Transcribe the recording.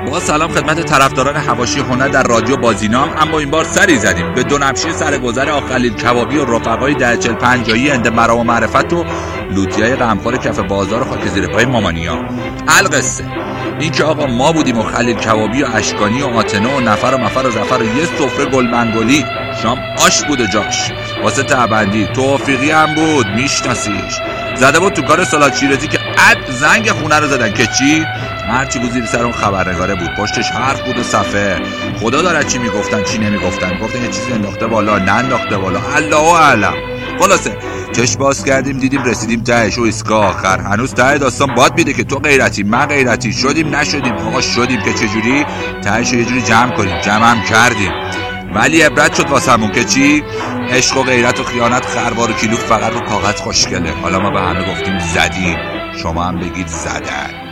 با سلام خدمت طرفداران حواشی هنر در رادیو بازینام. اما این بار سری زدیم به دو نبشی سرگذر آقا خلیل کبابی و رفقای 1045 هند مرام و معرفت و لوتیای غمخوار کف بازار خاک زیر پای مامانیا. القصه این که آقا ما بودیم و خلیل کبابی و اشکانی و آتنه و نفر و مفر و زفر و یه سفره گلمنگولی. شام آش بود و جاش واسه تعبندی. توفیقی هم بود، میشناسیش، زده بود تو کار سالاد شیرازی که زنگ خونه رو زدن که چی؟ هرچی بود زیر سر اون خبرنگاره بود، پشتش حرف بود و صفحه. خدا دارد چی میگفتن چی نمیگفتن، گفتن یه چیزی انداخته بالا ننداخته بالا، الله اعلم. خلاصه چشم باز کردیم دیدیم رسیدیم تهش و ایسکا آخر. هنوز ته داستان باد میده که تو غیرتی من غیرتی، شدیم نشدیم. آقا شدیم که چجوری تهش یه جوری جمع کنیم، جمع هم کردیم. ولی عبرت شد واسمون که چی؟ عشق و غیرت و خیانت خروار و کیلوف فقط رو کاغذ خوشگله. حالا ما به همه گفتیم زدیم، شما هم بگید زدن.